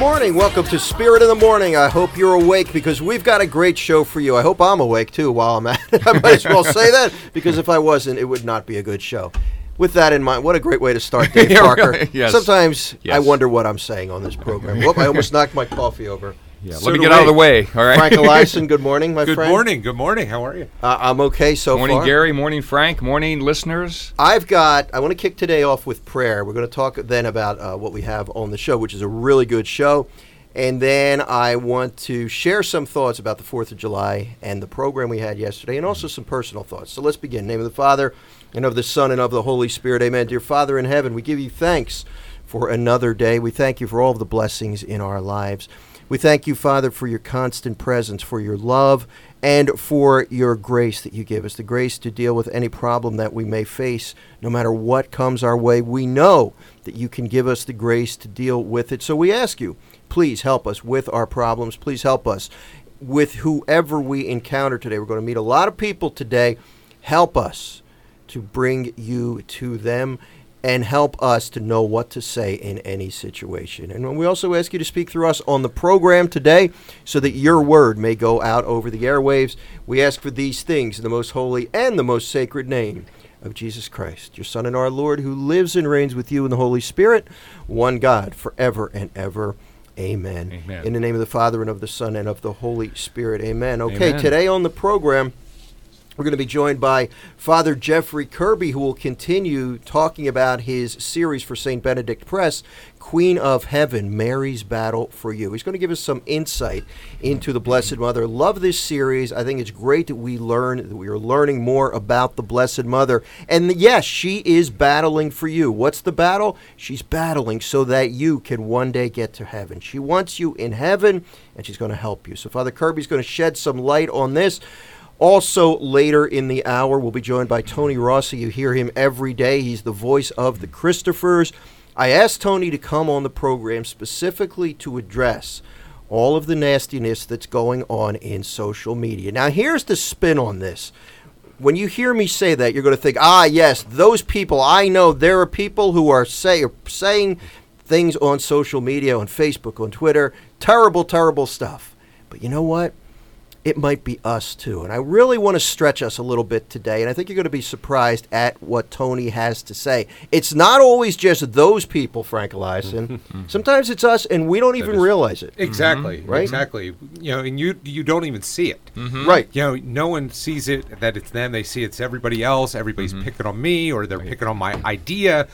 morning. Welcome to Spirit in the Morning. I hope you're awake because we've got a great show for you. I hope I'm awake too while I'm at it. I might as well say that because if I wasn't, it would not be a good show. With that in mind, what a great way to start, Dave Parker. Really? Yes. Sometimes Yes. I wonder what I'm saying on this program. Whoop, I almost knocked my coffee over. Yeah, So let me do get out of the way, all right? Frank Eliason, good morning, my Good friend. Good morning. How are you? I'm okay so Morning, far. Gary. Morning, Frank. Morning, listeners. I want to kick today off with prayer. We're going to talk then about what we have on the show, which is a really good show. And then I want to share some thoughts about the 4th of July and the program we had yesterday, and also some personal thoughts. So let's begin. In the name of the Father, and of the Son, and of the Holy Spirit. Amen. Dear Father in heaven, we give you thanks for another day. We thank you for all of the blessings in our lives. We thank you, Father, for your constant presence, for your love, and for your grace that you give us, the grace to deal with any problem that we may face, no matter what comes our way. We know that you can give us the grace to deal with it. So we ask you, please help us with our problems. Please help us with whoever we encounter today. We're going to meet a lot of people today. Help us to bring you to them and help us to know what to say in any situation. And we also ask you to speak through us on the program today so that your word may go out over the airwaves. We ask for these things in the most holy and the most sacred name of Jesus Christ, your Son and our Lord, who lives and reigns with you in the Holy Spirit, one God, forever and ever. Amen. Amen. In the name of the Father, and of the Son, and of the Holy Spirit. Amen. Okay, Amen. Today on the program, we're going to be joined by Father Jeffrey Kirby, who will continue talking about his series for St. Benedict Press, Queen of Heaven, Mary's Battle for You. He's going to give us some insight into the Blessed Mother. Love this series. I think it's great that we are learning more about the Blessed Mother. And yes, she is battling for you. What's the battle? She's battling so that you can one day get to heaven. She wants you in heaven, and she's going to help you. So Father Kirby's going to shed some light on this. Also, later in the hour, we'll be joined by Tony Rossi. You hear him every day. He's the voice of the Christophers. I asked Tony to come on the program specifically to address all of the nastiness that's going on in social media. Now, here's the spin on this. When you hear me say that, you're going to think, yes, those people, I know there are people who are saying things on social media, on Facebook, on Twitter, terrible, terrible stuff. But you know what? It might be us, too. And I really want to stretch us a little bit today, and I think you're going to be surprised at what Tony has to say. It's not always just those people, Frank Eliason. Sometimes it's us, and we don't even realize it. Exactly. Right? Exactly. And you don't even see it. Right. No one sees it, that it's them. They see it's everybody else. Everybody's picking on me, or they're picking on my idea.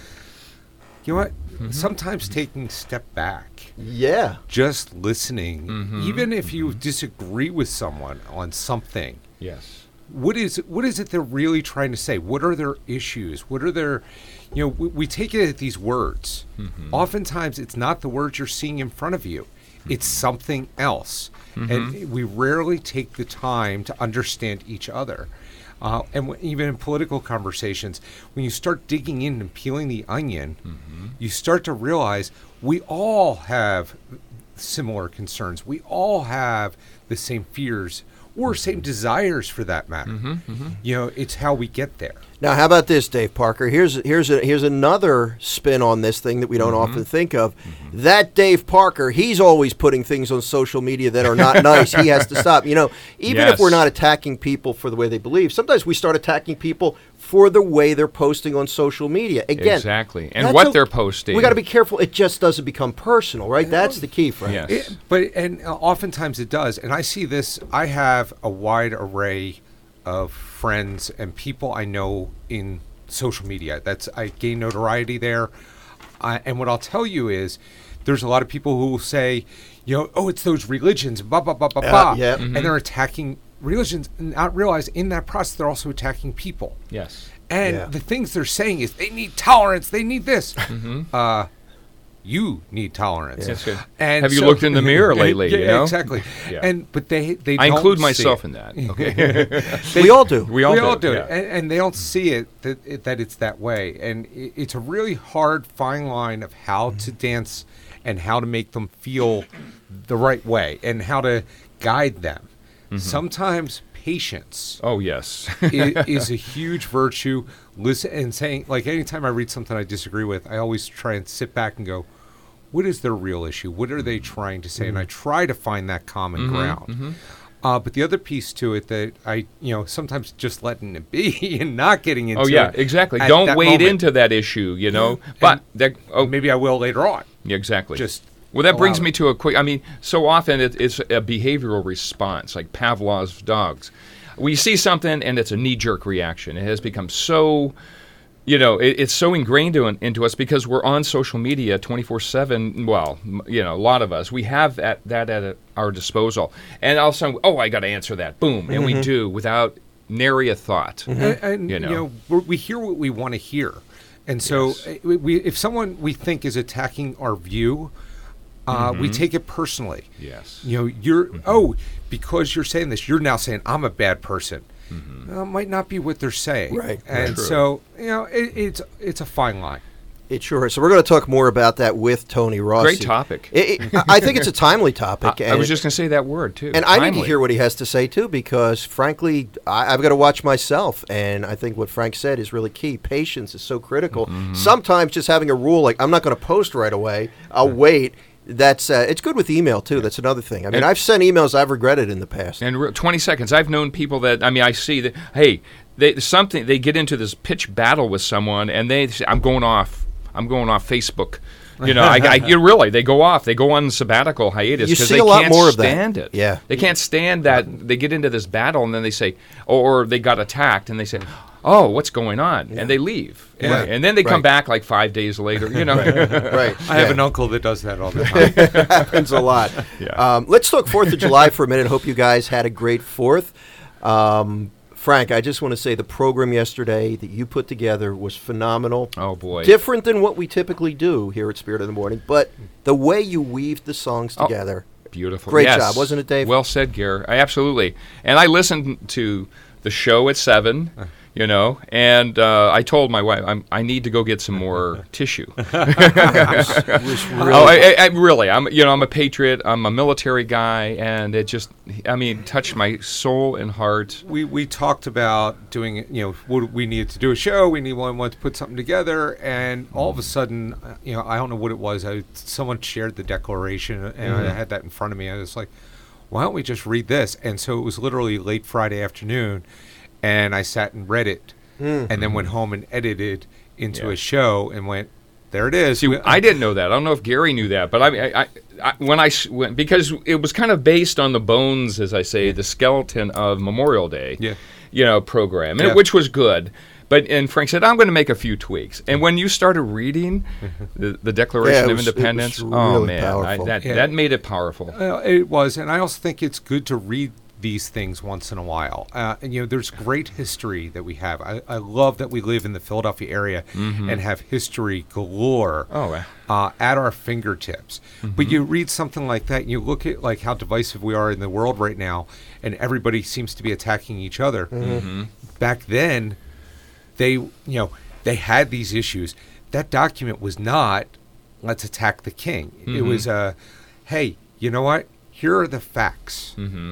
You know what? Sometimes taking a step back, Yeah. just listening, even if you disagree with someone on something, Yes. what is it they're really trying to say? What are their issues? What are their, we take it at these words. Oftentimes, it's not the words you're seeing in front of you. It's something else. And we rarely take the time to understand each other. Even in political conversations, when you start digging in and peeling the onion, you start to realize we all have similar concerns. We all have the same fears or same desires, for that matter. It's how we get there. Now, how about this, Dave Parker? Here's another spin on this thing that we don't often think of. That Dave Parker, he's always putting things on social media that are not nice. He has to stop. Even if we're not attacking people for the way they believe, sometimes we start attacking people for the way they're posting on social media. Again, Exactly. And what they're posting. We got to be careful. It just doesn't become personal, right? That's the key, Frank. Yes. But oftentimes it does. And I see this. I have a wide array of friends and people I know in social media. I gain notoriety there. And what I'll tell you is there's a lot of people who will say, it's those religions, blah, blah, blah, blah, blah. Yeah. And they're attacking religions and not realize in that process they're also attacking people. Yes. And the things they're saying is they need tolerance, they need this. You need tolerance. That's good. And Have you looked in the mirror lately? Yeah, exactly. Yeah. But they I don't include see myself it. in that. Okay. We all do. We all do. it. And they don't see it that it's that way. And it's a really hard fine line of how to dance and how to make them feel the right way and how to guide them. Sometimes patience Oh, yes. is a huge virtue. Listen and saying, like, anytime I read something I disagree with, I always try and sit back and go, what is their real issue? What are they trying to say? And I try to find that common ground. But the other piece to it that I, sometimes just letting it be and not getting into it. Oh, yeah, exactly. at Don't that wade moment. into that issue, But Maybe I will later on. yeah, exactly. Just Well, that brings allow me it. to a quick. I mean, so often it's a behavioral response, like Pavlov's dogs. We see something and it's a knee-jerk reaction. It has become so, it's so ingrained into us because we're on social media 24/7. Well, a lot of us, we have that at our disposal, and all of a sudden, I got to answer that. Boom, and we do without nary a thought. And we hear what we want to hear. And so if someone we think is attacking our view, we take it personally. Yes. You're because you're saying this, you're now saying I'm a bad person. It might not be what they're saying. Right. And True. so, it's a fine line. It sure is. So we're going to talk more about that with Tony Rossi. Great topic. I think it's a timely topic. I was just going to say that word, too. And I need to Timely. hear what he has to say, too, because, frankly, I've got to watch myself. And I think what Frank said is really key. Patience is so critical. Sometimes just having a rule like, I'm not going to post right away, I'll wait. That's it's good with email, too. That's another thing. I mean, I've sent emails I've regretted in the past. And 20 seconds. I've known people that, I see that, hey, they get into this pitch battle with someone, and they say, I'm going off Facebook. They go off. They go on sabbatical hiatus You because see they a lot can't more of that. stand it. Yeah. They can't stand that. They get into this battle, and then they say, or they got attacked, and they say, oh, what's going on? And they leave. And then they come back like 5 days later, Right. I have an uncle that does that all the time. Happens a lot. Yeah. Let's talk 4th of July for a minute. Hope you guys had a great 4th. Frank, I just want to say the program yesterday that you put together was phenomenal. Oh, boy. Different than what we typically do here at Spirit of the Morning, but the way you weaved the songs together. Beautiful. Great Yes. job, wasn't it, Dave? Well said, Gare. Absolutely. And I listened to the show at 7, and I told my wife, I need to go get some more tissue. Really, I'm a patriot. I'm a military guy, and it just, touched my soul and heart. We talked about doing, what we needed to do a show. We wanted to put something together, and all of a sudden, I don't know what it was. Someone shared the Declaration, and I had that in front of me. I was like, why don't we just read this? And so it was literally late Friday afternoon, and I sat and read it, and then went home and edited into a show, and went, there it is. See, I didn't know that. I don't know if Gary knew that, but because it was kind of based on the bones, as I say, the skeleton of Memorial Day, program, which was good. And Frank said, I'm going to make a few tweaks. And when you started reading the Declaration of Independence, it was really man, powerful. that made it powerful. It was, and I also think it's good to read these things once in a while. There's great history that we have. I love that we live in the Philadelphia area and have history galore at our fingertips. But you read something like that, and you look at like how divisive we are in the world right now, and everybody seems to be attacking each other. Back then, they had these issues. That document was not, let's attack the king. It was, hey, you know what? Here are the facts.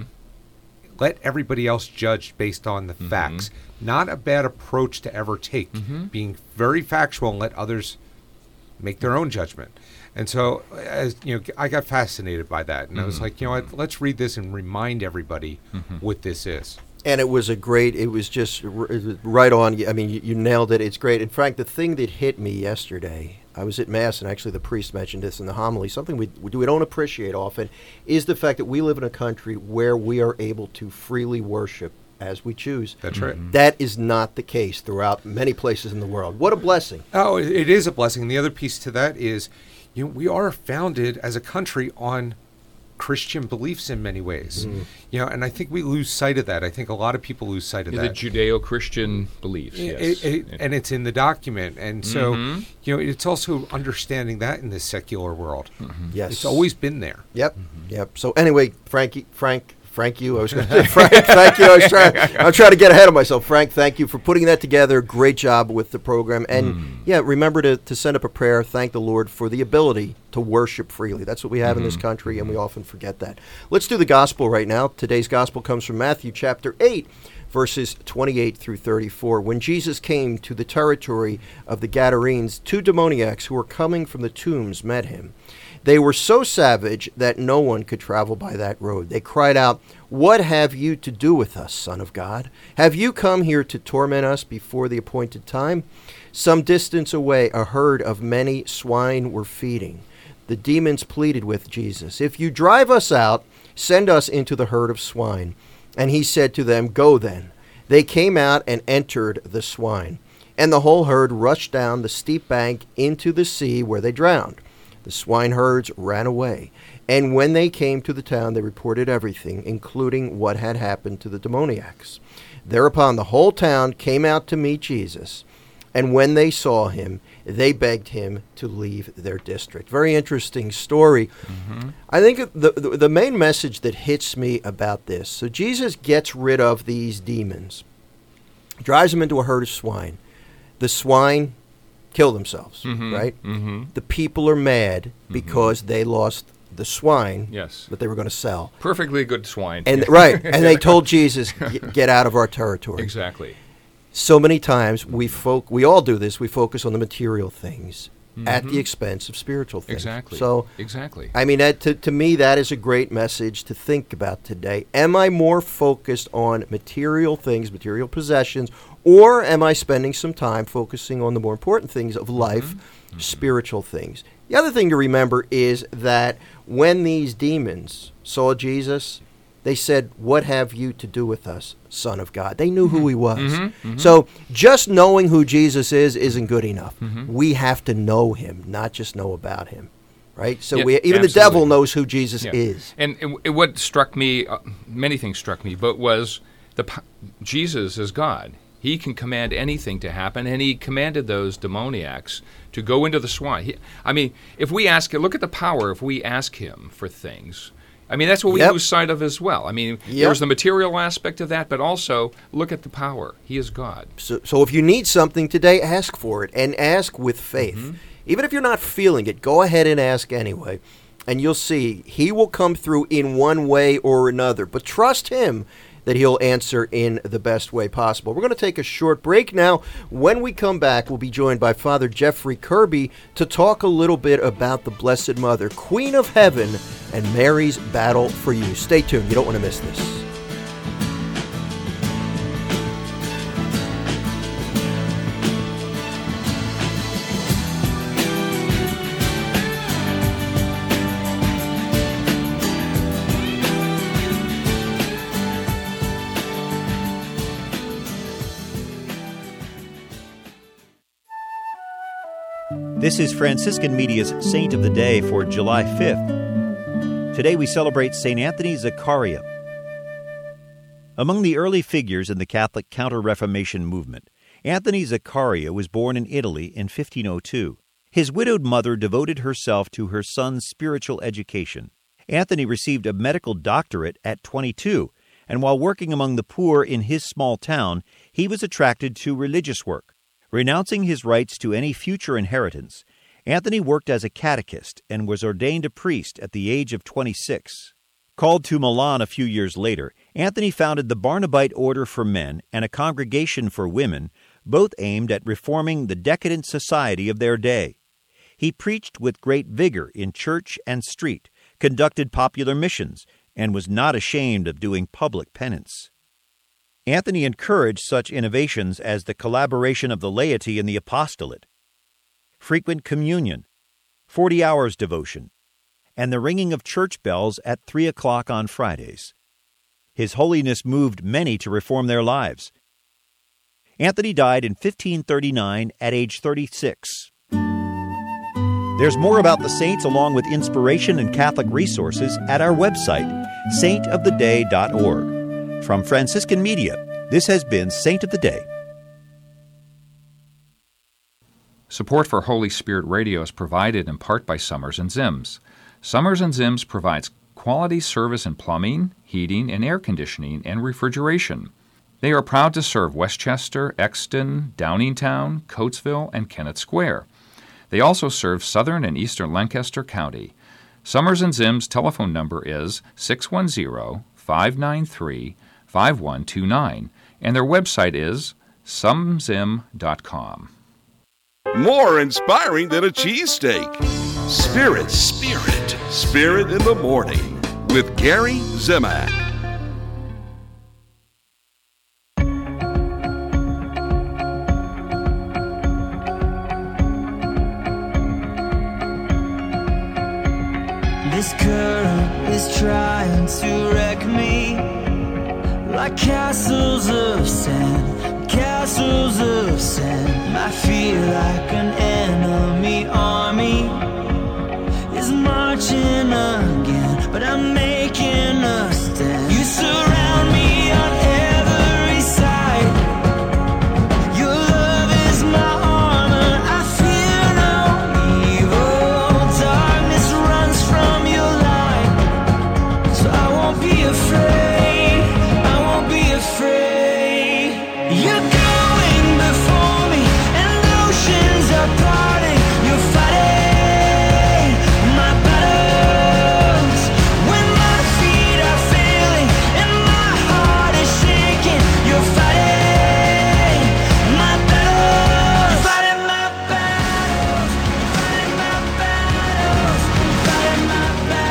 Let everybody else judge based on the facts. Not a bad approach to ever take. Being very factual and let others make their own judgment. And so, I got fascinated by that, and I was like, let's read this and remind everybody what this is. And it was just right on. You nailed it. It's great. And Frank, the thing that hit me yesterday, I was at Mass, and actually the priest mentioned this in the homily, something we don't appreciate often, is the fact that we live in a country where we are able to freely worship as we choose. That's right. That is not the case throughout many places in the world. What a blessing. Oh, it is a blessing. The other piece to that is, we are founded as a country on Christian beliefs in many ways. And I think we lose sight of that. I think a lot of people lose sight of The that. Judeo-Christian beliefs, yes. And it's in the document. And so, it's also understanding that in this secular world. Yes. It's always been there. Yep. So anyway, Frank, you. I was going to say, Frank, thank you. I'm trying to get ahead of myself. Frank, thank you for putting that together. Great job with the program. And remember to send up a prayer. Thank the Lord for the ability to worship freely. That's what we have in this country, and we often forget that. Let's do the gospel right now. Today's gospel comes from Matthew chapter 8, verses 28 through 34. When Jesus came to the territory of the Gadarenes, 2 demoniacs who were coming from the tombs met him. They were so savage that no one could travel by that road. They cried out, "What have you to do with us, Son of God? Have you come here to torment us before the appointed time?" Some distance away, a herd of many swine were feeding. The demons pleaded with Jesus, "If you drive us out, send us into the herd of swine." And he said to them, "Go then." They came out and entered the swine, and the whole herd rushed down the steep bank into the sea, where they drowned. The swineherds ran away, and when they came to the town, they reported everything, including what had happened to the demoniacs. Thereupon the whole town came out to meet Jesus, and when they saw him, they begged him to leave their district. Very interesting story. I think the main message that hits me about this, so Jesus gets rid of these demons, drives them into a herd of swine. The swine kill themselves, right? The people are mad because they lost the swine that they were going to sell. Perfectly good swine. And right, and they told Jesus, "Get out of our territory." Exactly. So many times we all do this. We focus on the material things at the expense of spiritual things. Exactly. So exactly. I mean, to me, that is a great message to think about today. Am I more focused on material things, material possessions, or am I spending some time focusing on the more important things of life, spiritual things? The other thing to remember is that when these demons saw Jesus, they said, "What have you to do with us, Son of God?" They knew who he was. So just knowing who Jesus is isn't good enough. We have to know him, not just know about him. Right? So even the devil knows who Jesus is. And what struck me, many things struck me, but was Jesus is God. He can command anything to happen, and he commanded those demoniacs to go into the swine. If we ask him, look at the power if we ask him for things. That's what we lose sight of as well. There's the material aspect of that, but also look at the power. He is God. So if you need something today, ask for it, and ask with faith. Even if you're not feeling it, go ahead and ask anyway, and you'll see he will come through in one way or another. But trust him that he'll answer in the best way possible. We're going to take a short break now. When we come back, we'll be joined by Father Jeffrey Kirby to talk a little bit about the Blessed Mother, Queen of Heaven, and Mary's battle for you. Stay tuned. You don't want to miss this. This is Franciscan Media's Saint of the Day for July 5th. Today we celebrate St. Anthony Zaccaria. Among the early figures in the Catholic Counter-Reformation movement, Anthony Zaccaria was born in Italy in 1502. His widowed mother devoted herself to her son's spiritual education. Anthony received a medical doctorate at 22, and while working among the poor in his small town, he was attracted to religious work. Renouncing his rights to any future inheritance, Anthony worked as a catechist and was ordained a priest at the age of 26. Called to Milan a few years later, Anthony founded the Barnabite Order for Men and a Congregation for Women, both aimed at reforming the decadent society of their day. He preached with great vigor in church and street, conducted popular missions, and was not ashamed of doing public penance. Anthony encouraged such innovations as the collaboration of the laity in the apostolate, frequent communion, 40 hours devotion, and the ringing of church bells at 3 o'clock on Fridays. His holiness moved many to reform their lives. Anthony died in 1539 at age 36. There's more about the saints along with inspiration and Catholic resources at our website, saintoftheday.org. From Franciscan Media, this has been Saint of the Day. Support for Holy Spirit Radio is provided in part by Summers & Zims. Summers & Zims provides quality service in plumbing, heating, and air conditioning and refrigeration. They are proud to serve Westchester, Exton, Downingtown, Coatesville, and Kennett Square. They also serve southern and eastern Lancaster County. Summers & Zims' telephone number is 610-593-5129, and their website is sumzim.com. more inspiring than a cheesesteak. Spirit in the Morning with Gary Zimak. This current is trying to wreck me, like castles of sand, castles of sand. I feel like an enemy army is marching again, but I'm making a stand. You surround me on every side. Your love is my armor. I fear no evil. Darkness runs from your light, so I won't be afraid. I won't be afraid. You're going before me, and oceans are parting. You're fighting my battles when my feet are failing and my heart is shaking. You're fighting my battles. Fighting my battles. Fighting my battles. Fighting my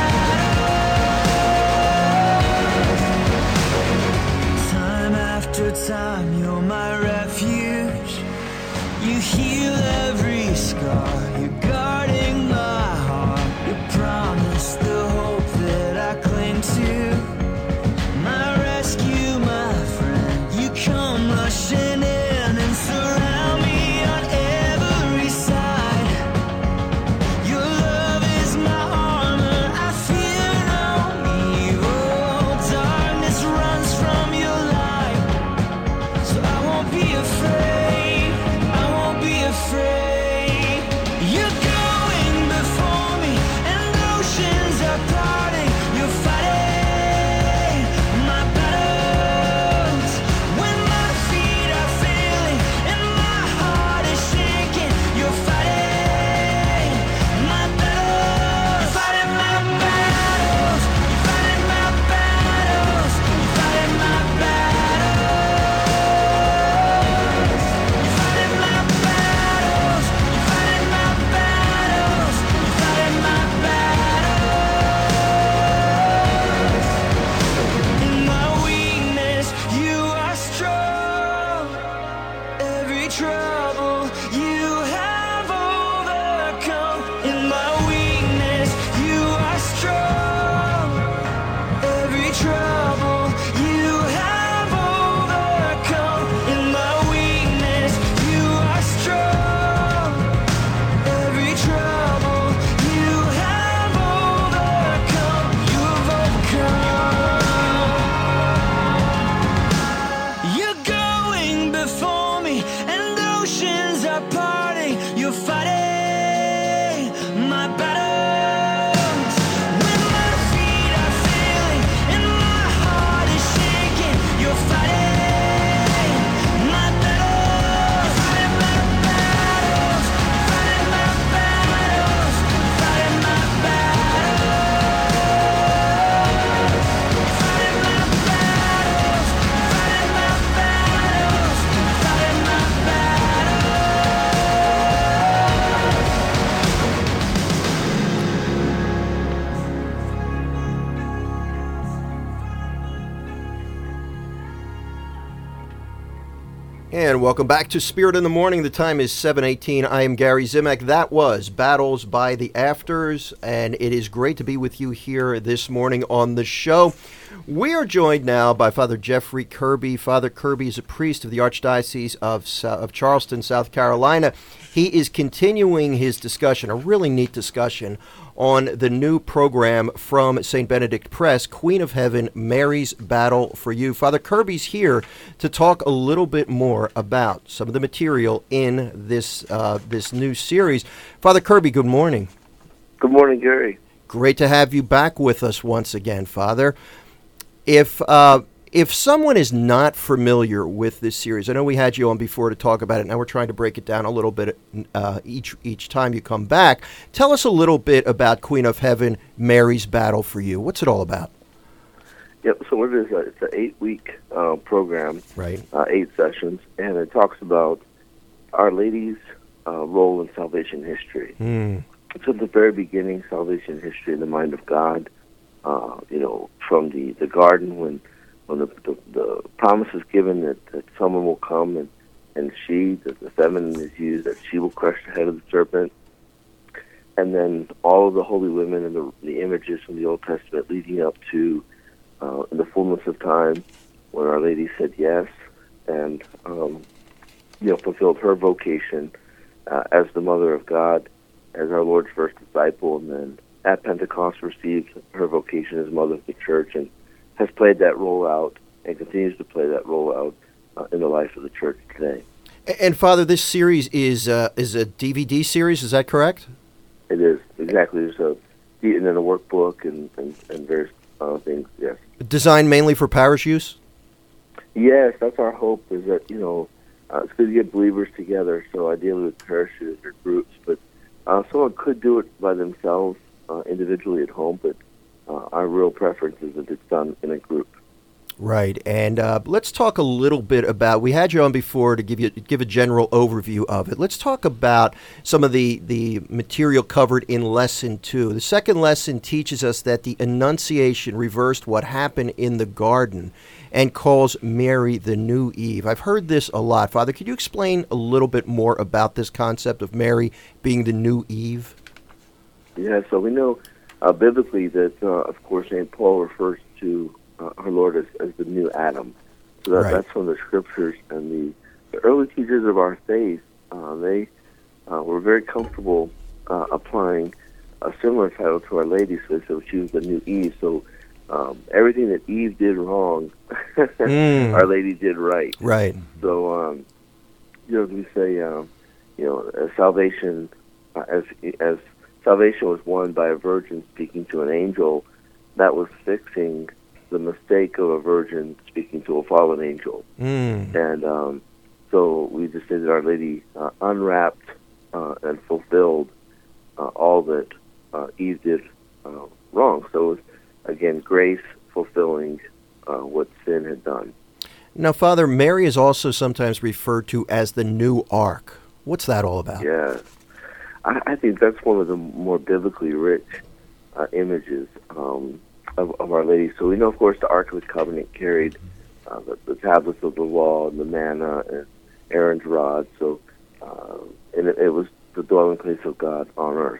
battles. Time after time, you're my refuge. You heal every scar. You're guarding my heart. You promise the hope that I cling to. My rescue, my friend. You come rushing in and surround me on every side. Your love is my armor. I fear no evil. Darkness runs from your light, so I won't be afraid. I won't be afraid. You're going before me, and oceans are parting. You're fighting my battles when my feet are failing and my heart is shaking. You're fighting my battles. Fighting my battles. Fighting my battles. Fighting my battles. Fighting my battles. Fighting my battles. Fighting my battles. In my weakness, you are strong. Every trouble you have overcome. In my weakness, you are strong. Every trouble you have overcome. In my weakness, you are strong. Every trouble you have overcome. You've overcome. You're going before me, and oceans are parting. You're fighting my battles when my feet are failing and my heart is shaking. You're fighting my battles. Fighting my battles. Fighting my battles. Fighting my battles. Fighting my battles. Fighting my battles. Fighting my And welcome back to Spirit in the Morning. The time is 7:18. I am Gary Zimak. That was Battles by the Afters, and it is great to be with you here this morning on the show. We are joined now by Father Jeffrey Kirby. Father Kirby is a priest of the Archdiocese of Charleston, South Carolina. He is continuing his discussion, a really neat discussion, on the new program from St. Benedict Press, Queen of Heaven, Mary's Battle for You. Father Kirby's here to talk a little bit more about some of the material in this new series. Father Kirby, good morning. Good morning, Gary. Great to have you back with us once again, Father. If someone is not familiar with this series, I know we had you on before to talk about it. Now we're trying to break it down a little bit each time you come back. Tell us a little bit about Queen of Heaven, Mary's Battle for You. What's it all about? Yep. So it is it's an 8-week program, right? 8 sessions, and it talks about Our Lady's role in salvation history. So at the very beginning, salvation history in the mind of God, from the garden when the promise is given that someone will come and the feminine is used, that she will crush the head of the serpent. And then all of the holy women and the images from the Old Testament leading up to in the fullness of time when Our Lady said yes and fulfilled her vocation as the Mother of God, as our Lord's first disciple, and then at Pentecost received her vocation as Mother of the Church and has played that role out and continues to play that role out in the life of the Church today. And Father, this series is a DVD series, is that correct? It is, exactly. There's a workbook and various things, yes. Designed mainly for parish use? Yes, that's our hope, is that, it's good to get believers together, so ideally with parishes or groups, but someone could do it by themselves, individually at home, but our real preference is that it's done in a group. Right, and let's talk a little bit about, we had you on before to give a general overview of it. Let's talk about some of the material covered in Lesson 2. The second lesson teaches us that the Annunciation reversed what happened in the garden and calls Mary the new Eve. I've heard this a lot. Father, could you explain a little bit more about this concept of Mary being the new Eve? Yeah, so we know biblically that, of course, St. Paul refers to our Lord as the new Adam. So that's from the Scriptures. And the early teachers of our faith, they were very comfortable applying a similar title to Our Lady, so she was the new Eve. So everything that Eve did wrong, Our Lady did right. Right. So, we say, salvation, as salvation was won by a virgin speaking to an angel, that was fixing the mistake of a virgin speaking to a fallen angel. And so we just say that Our Lady unwrapped and fulfilled all that Eve did wrong. So it was, again, grace fulfilling what sin had done. Now, Father, Mary is also sometimes referred to as the new Ark. What's that all about? Yeah, I think that's one of the more biblically rich images of Our Lady. So we know, of course, the Ark of the Covenant carried the tablets of the law and the manna and Aaron's rod. So, and it was the dwelling place of God on earth.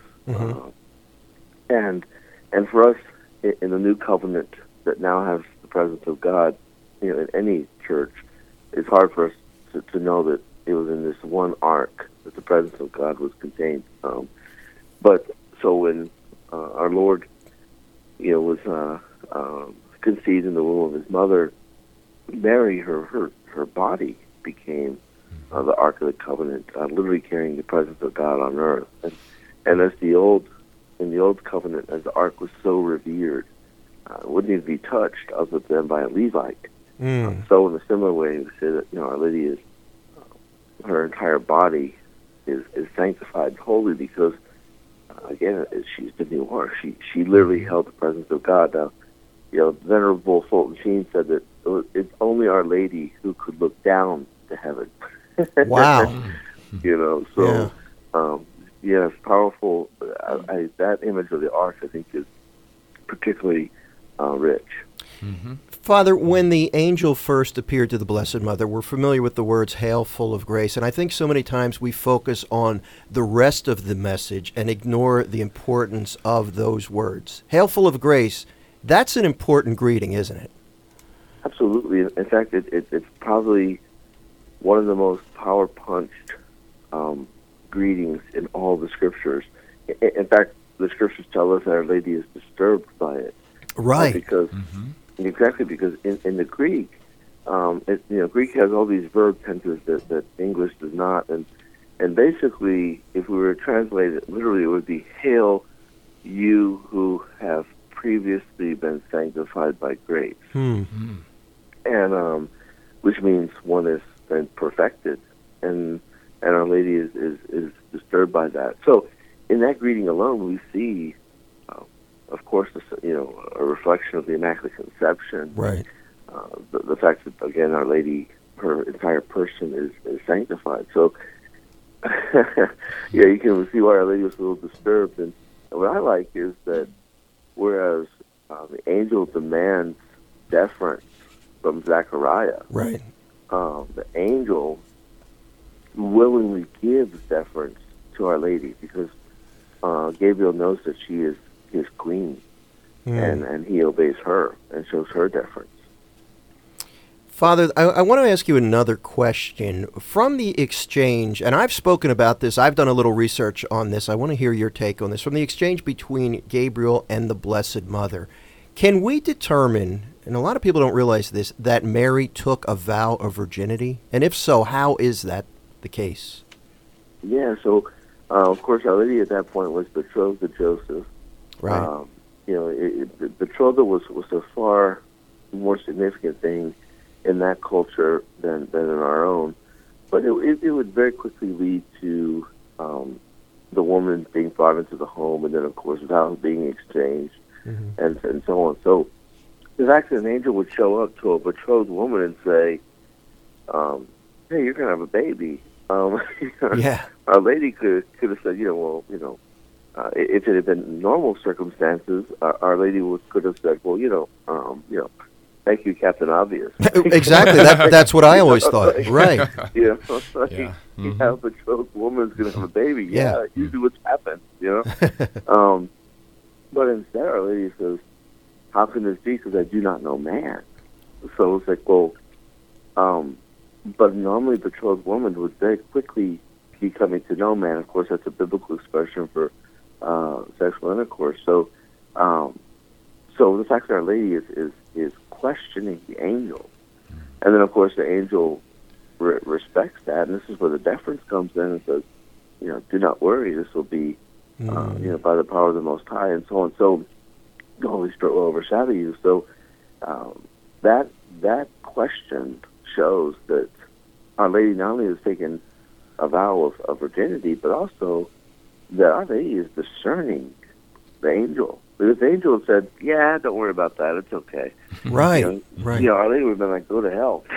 And for us in the new covenant that now has the presence of God, in any church, it's hard for us to know that it was in this one ark that the presence of God was contained. But so when our Lord was conceived in the womb of his mother, Mary, her body became the Ark of the Covenant, literally carrying the presence of God on earth. And as in the old covenant, as the Ark was so revered, it wouldn't even be touched other than by a Levite. So in a similar way, we say that Our Lady is her entire body is sanctified holy because again, she's the new Ark. She literally held the presence of God. Now, Venerable Fulton Sheen said that it's only Our Lady who could look down to heaven. Wow. So, it's powerful. That image of the Ark, I think, is particularly rich. Father, when the angel first appeared to the Blessed Mother, we're familiar with the words, "Hail, full of grace," and I think so many times we focus on the rest of the message and ignore the importance of those words. "Hail, full of grace," that's an important greeting, isn't it? Absolutely. In fact, it's probably one of the most power-punched greetings in all the Scriptures. In fact, the Scriptures tell us that Our Lady is disturbed by it. Right. Because in the Greek, Greek has all these verb tenses that English does not, and basically, if we were to translate it literally, it would be "Hail, you who have previously been sanctified by grace," and which means one has been perfected, and Our Lady is disturbed by that. So, in that greeting alone, we see. Of course, a reflection of the Immaculate Conception. Right. The fact that, again, Our Lady, her entire person is sanctified. So Yeah, you can see why Our Lady was a little disturbed. And what I like is that whereas the angel demands deference from Zechariah, Right. the angel willingly gives deference to Our Lady because Gabriel knows that she is his queen, and he obeys her and shows her deference. Father, I want to ask you another question. From the exchange, and I've spoken about this, I've done a little research on this. I want to hear your take on this. From the exchange between Gabriel and the Blessed Mother, can we determine, and a lot of people don't realize this, that Mary took a vow of virginity? And if so, how is that the case? Yeah, so of course Our Lady at that point was betrothed to Joseph. Right. The betrothal was a far more significant thing in that culture than in our own. But it would very quickly lead to the woman being brought into the home, and then, of course, vows being exchanged, and so on. So the fact that an angel would show up to a betrothed woman and say, hey, you're going to have a baby. Yeah. Our Lady could have said, if it had been normal circumstances, Our Lady could have said, well, thank you, Captain Obvious. Exactly. That's what I always thought. Right. You have a betrothed woman's going to have a baby. Yeah, usually what's happened, But instead, Our Lady says, how can this be? Because I do not know man. So it's like, well, but normally betrothed woman would very quickly be coming to know man. Of course, that's a biblical expression for sexual intercourse. So the fact that Our Lady is questioning the angel, and then of course the angel respects that, and this is where the deference comes in and says, do not worry, this will be, by the power of the Most High, and so on. So the Holy Spirit will overshadow you. So that question shows that Our Lady not only has taken a vow of virginity, but also that Our Lady is discerning the angel. Because the angel said, "Yeah, don't worry about that. It's okay." Right, right. Our Lady would have been like, "Go to hell."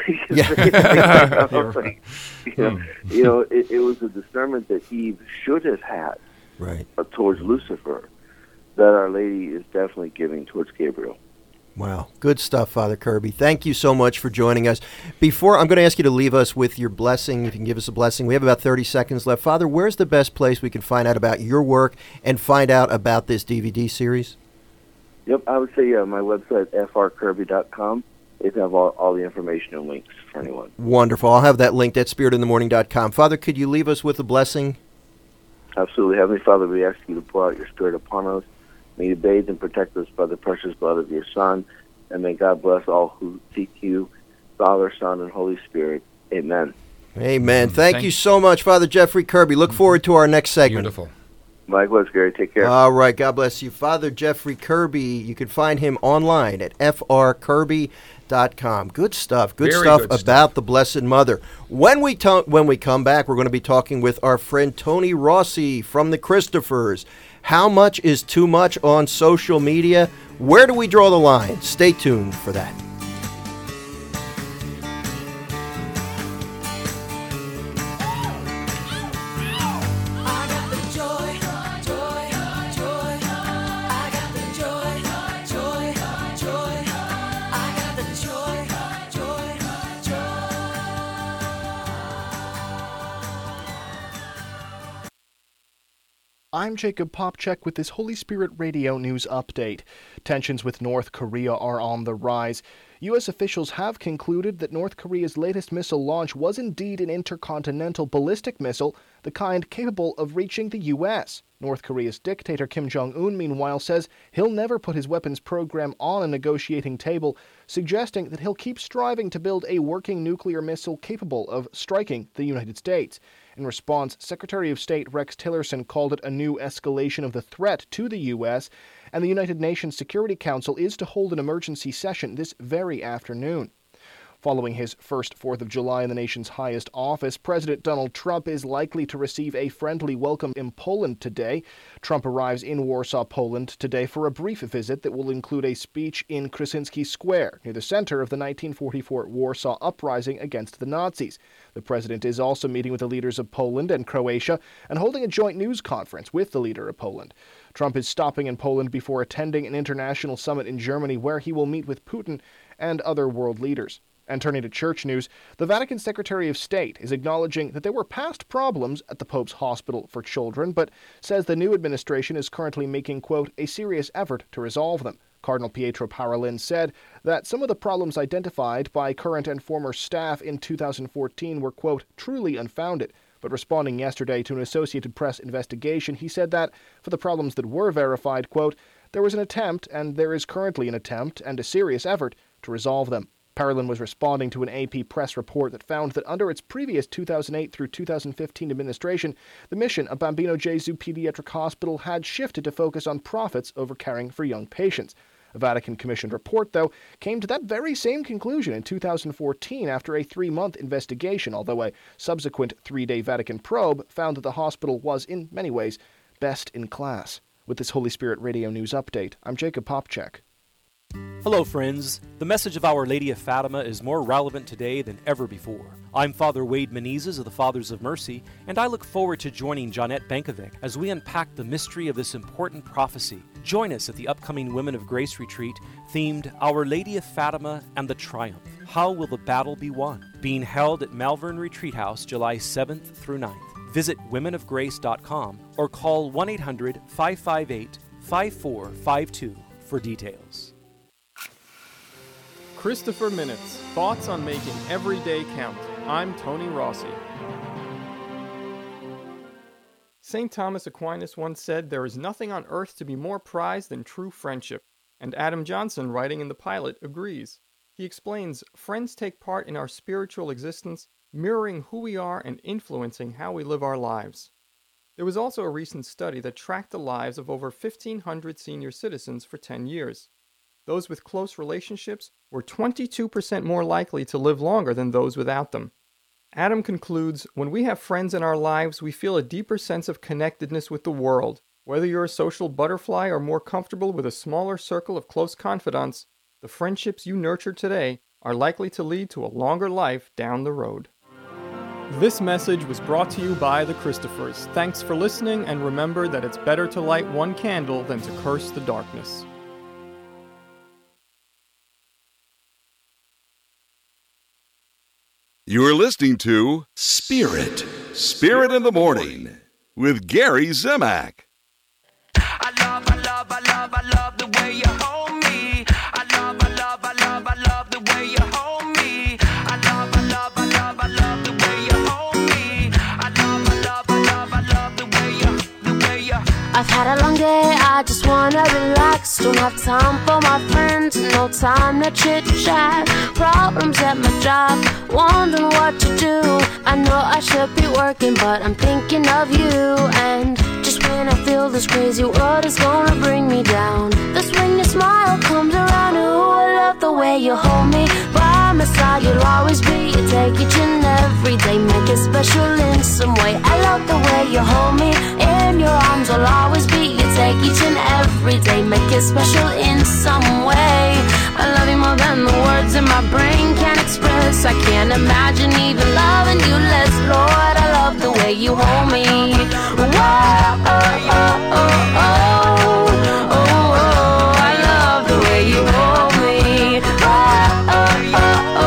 It was a discernment that Eve should have had, right, towards Lucifer, that Our Lady is definitely giving towards Gabriel. Wow. Good stuff, Father Kirby. Thank you so much for joining us. Before, I'm going to ask you to leave us with your blessing, if you can give us a blessing. We have about 30 seconds left. Father, where's the best place we can find out about your work and find out about this DVD series? Yep, I would say my website, frkirby.com. It have all the information and links for anyone. Wonderful. I'll have that linked at spiritinthemorning.com. Father, could you leave us with a blessing? Absolutely. Heavenly Father, we ask you to pour out your Spirit upon us. May you bathe and protect us by the precious blood of your Son, and may God bless all who seek you, Father, Son, and Holy Spirit. Amen. Amen. Thank you so much, Father Jeffrey Kirby. Look forward to our next segment. Beautiful. Likewise, Gary. Take care. All right. God bless you. Father Jeffrey Kirby, you can find him online at frkirby.com. Good stuff. Good stuff about the Blessed Mother. When we come back, we're going to be talking with our friend Tony Rossi from the Christophers. How much is too much on social media? Where do we draw the line? Stay tuned for that. I'm Jacob Popchek with this Holy Spirit Radio News update. Tensions with North Korea are on the rise. U.S. officials have concluded that North Korea's latest missile launch was indeed an intercontinental ballistic missile, the kind capable of reaching the U.S. North Korea's dictator Kim Jong-un, meanwhile, says he'll never put his weapons program on a negotiating table, suggesting that he'll keep striving to build a working nuclear missile capable of striking the United States. In response, Secretary of State Rex Tillerson called it a new escalation of the threat to the U.S., and the United Nations Security Council is to hold an emergency session this very afternoon. Following his first 4th of July in the nation's highest office, President Donald Trump is likely to receive a friendly welcome in Poland today. Trump arrives in Warsaw, Poland today for a brief visit that will include a speech in Krasinski Square, near the center of the 1944 Warsaw Uprising against the Nazis. The president is also meeting with the leaders of Poland and Croatia and holding a joint news conference with the leader of Poland. Trump is stopping in Poland before attending an international summit in Germany where he will meet with Putin and other world leaders. And turning to church news, the Vatican Secretary of State is acknowledging that there were past problems at the Pope's Hospital for Children, but says the new administration is currently making, quote, a serious effort to resolve them. Cardinal Pietro Parolin said that some of the problems identified by current and former staff in 2014 were, quote, truly unfounded. But responding yesterday to an Associated Press investigation, he said that for the problems that were verified, quote, there was an attempt, and there is currently an attempt, and a serious effort to resolve them. Parolin was responding to an AP press report that found that under its previous 2008 through 2015 administration, the mission of Bambino Gesù Pediatric Hospital had shifted to focus on profits over caring for young patients. A Vatican-commissioned report, though, came to that very same conclusion in 2014 after a 3-month investigation, although a subsequent 3-day Vatican probe found that the hospital was, in many ways, best in class. With this Holy Spirit Radio News update, I'm Jacob Popchak. Hello, friends. The message of Our Lady of Fatima is more relevant today than ever before. I'm Father Wade Menezes of the Fathers of Mercy, and I look forward to joining Jonette Bankovic as we unpack the mystery of this important prophecy. Join us at the upcoming Women of Grace retreat themed Our Lady of Fatima and the Triumph. How will the battle be won? Being held at Malvern Retreat House July 7th through 9th. Visit womenofgrace.com or call 1-800-558-5452 for details. Christopher Minutes, thoughts on making every day count. I'm Tony Rossi. St. Thomas Aquinas once said, there is nothing on earth to be more prized than true friendship, and Adam Johnson, writing in The Pilot, agrees. He explains, friends take part in our spiritual existence, mirroring who we are and influencing how we live our lives. There was also a recent study that tracked the lives of over 1,500 senior citizens for 10 years. Those with close relationships were 22% more likely to live longer than those without them. Adam concludes, when we have friends in our lives, we feel a deeper sense of connectedness with the world. Whether you're a social butterfly or more comfortable with a smaller circle of close confidants, the friendships you nurture today are likely to lead to a longer life down the road. This message was brought to you by the Christophers. Thanks for listening, and remember that it's better to light one candle than to curse the darkness. You're listening to Spirit in the Morning with Gary Zimak. I love the way you hold me. I love the way you hold me. I love the way you hold me. I love the way you. I've had a long day, I just wanna relax. Don't have time for my friends, no time to chit chat. Problems at my job, wondering what to do. I know I should be working, but I'm thinking of you. And just when I feel this crazy world is gonna bring me down, that's when your smile comes around. Ooh, I love the way you hold me. By my side you'll always be. You take each and every day, make it special in some way. I love the way you hold me. In your arms I'll always be. You take each and every day, make it special in some way. I love you more than the words in my brain can express. I can't imagine even loving you less. Lord, I love the way you hold me. Whoa, oh, oh, oh, oh, oh, oh. I love the way you hold me. Oh, oh, oh,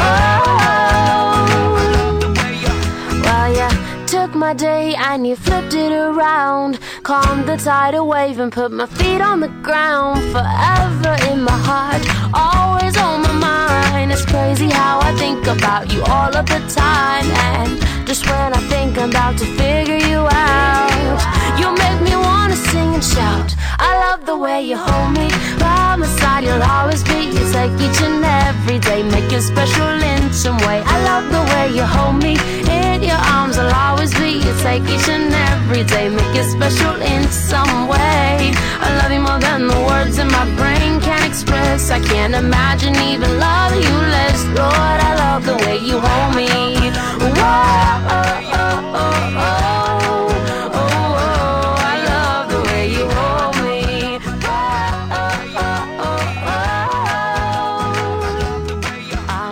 oh, oh. Well, you took my day and you flipped it around. Calmed the tidal wave and put my feet on the ground. Forever in my heart, always on my mind. It's crazy how I think about you all of the time. And just when I think I'm about to figure you out, you make me wanna sing and shout. I love the way you hold me. By my side you'll always be. You take each and every day, make it special in some way. I love the way you hold me. In your arms I'll always be. You take each and every day, make it special in some way. I love you more than the words in my brain can express. I can't imagine even loving you less. Lord, I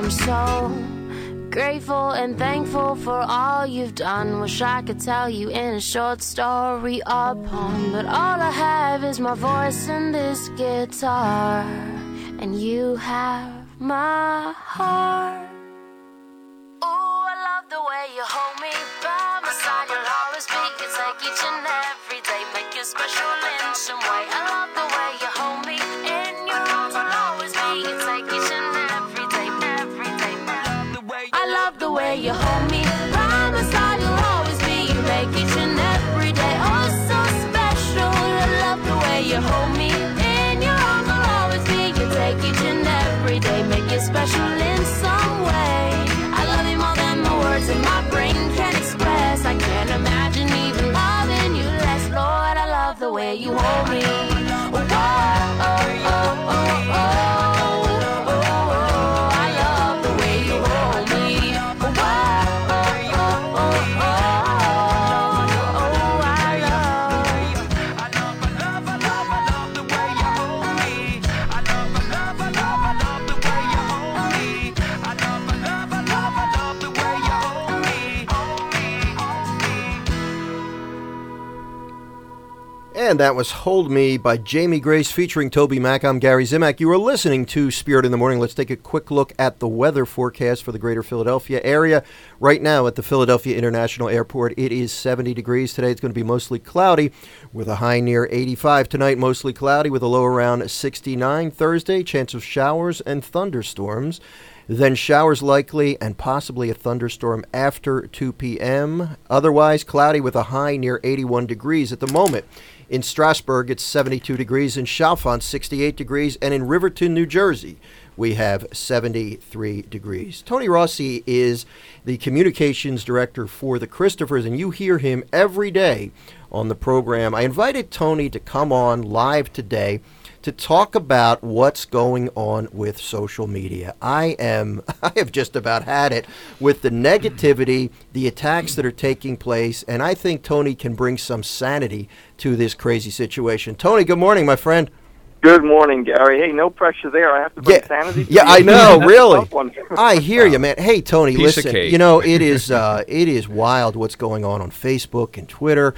I'm so grateful and thankful for all you've done. Wish I could tell you in a short story or poem, but all I have is my voice and this guitar, and you have my heart. Ooh, I love the way you hold me by my side. You'll always be, you take each and every day, make you special in some way. I love the way you hold me in your arms. I'll always be, you take each and every day, every day. I love the way you hold me by my side. You'll always be, you make each and every day oh so special. I love the way you hold me in your arms. I'll always be, you take each and every day, make you special in some way. I love you more than the words in my brain can express. I can't imagine even loving you less. Lord, I love the way you hold me. Oh, oh, oh, oh, oh, oh. I love the way you hold me. Oh, oh, oh, oh, oh, oh. I love the way you hold me. I love the way you hold me. I love the way you hold me. And that was Hold Me by Jamie Grace featuring Toby Mac. I'm Gary Zimak. You are listening to Spirit in the Morning. Let's take a quick look at the weather forecast for the greater Philadelphia area. Right now at the Philadelphia International Airport, it is 70 degrees. Today it's going to be mostly cloudy with a high near 85. Tonight, mostly cloudy with a low around 69. Thursday, chance of showers and thunderstorms. Then showers likely and possibly a thunderstorm after 2 p.m. Otherwise, cloudy with a high near 81 degrees at the moment. In Strasburg, it's 72 degrees. In Chalfont, 68 degrees. And in Riverton, New Jersey, we have 73 degrees. Tony Rossi is the communications director for the Christophers, and you hear him every day on the program. I invited Tony to come on live today to talk about what's going on with social media. I have just about had it with the negativity, the attacks that are taking place, and I think Tony can bring some sanity to this crazy situation. Tony, good morning, my friend. Good morning, Gary. Hey, no pressure there. I have to bring sanity. Yeah, I know, really. I hear you, man. Hey, Tony, Piece of listen. cake. You know, it is wild what's going on Facebook and Twitter.